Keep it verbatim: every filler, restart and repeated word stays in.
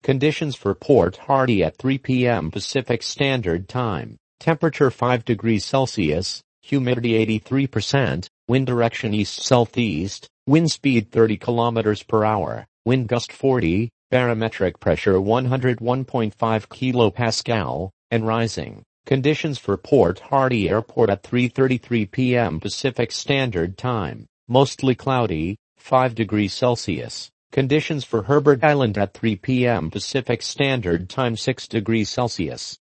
Conditions for Port Hardy at three p m Pacific Standard Time. Temperature five degrees Celsius, humidity eighty-three percent, wind direction east-southeast, wind speed thirty kilometers per hour, wind gust forty, barometric pressure one hundred one point five kilopascal, and rising. Conditions for Port Hardy Airport at three thirty-three p m Pacific Standard Time. Mostly cloudy, five degrees Celsius. Conditions for Herbert Island at three p m Pacific Standard Time six degrees Celsius.